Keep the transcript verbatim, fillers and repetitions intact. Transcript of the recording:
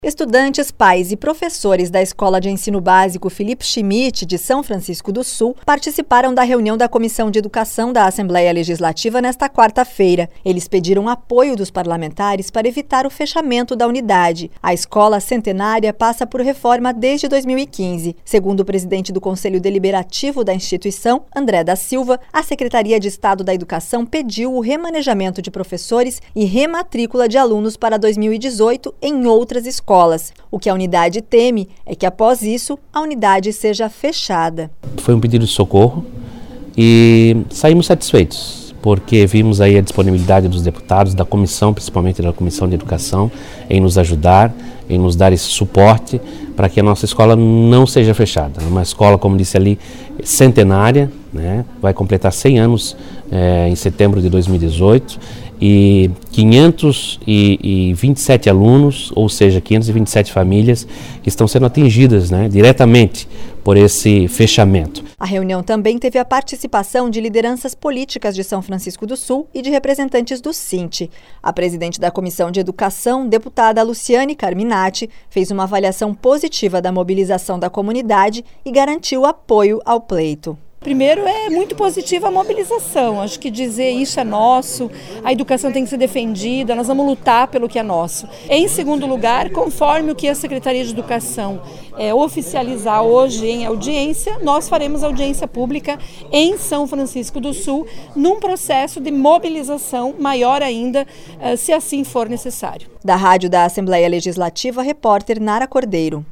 Estudantes, pais e professores da Escola de Ensino Básico Felipe Schmidt, de São Francisco do Sul, participaram da reunião da Comissão de Educação da Assembleia Legislativa nesta quarta-feira. Eles pediram apoio dos parlamentares para evitar o fechamento da unidade. A escola centenária passa por reforma desde dois mil e quinze. Segundo o presidente do Conselho Deliberativo da instituição, André da Silva, a Secretaria de Estado da Educação pediu o remanejamento de professores e rematrícula de alunos para dois mil e dezoito em outras escolas. Escolas. O que a unidade teme é que, após isso, a unidade seja fechada. Foi um pedido de socorro e saímos satisfeitos, porque vimos aí a disponibilidade dos deputados, da comissão, principalmente da Comissão de Educação, em nos ajudar, em nos dar esse suporte para que a nossa escola não seja fechada. Uma escola, como disse ali, centenária, né? Vai completar cem anos é, em setembro de dois mil e dezoito e quinhentos e vinte e sete alunos, ou seja, quinhentas e vinte e sete famílias que estão sendo atingidas, né, diretamente por esse fechamento. A reunião também teve a participação de lideranças políticas de São Francisco do Sul e de representantes do Sinte. A presidente da Comissão de Educação, deputada Luciane Carminati, fez uma avaliação positiva da mobilização da comunidade e garantiu apoio ao pleito. Primeiro, é muito positiva a mobilização, acho que dizer isso é nosso, a educação tem que ser defendida, nós vamos lutar pelo que é nosso. Em segundo lugar, conforme o que a Secretaria de Educação é, oficializar hoje em audiência, nós faremos audiência pública em São Francisco do Sul, num processo de mobilização maior ainda, se assim for necessário. Da Rádio da Assembleia Legislativa, repórter Nara Cordeiro.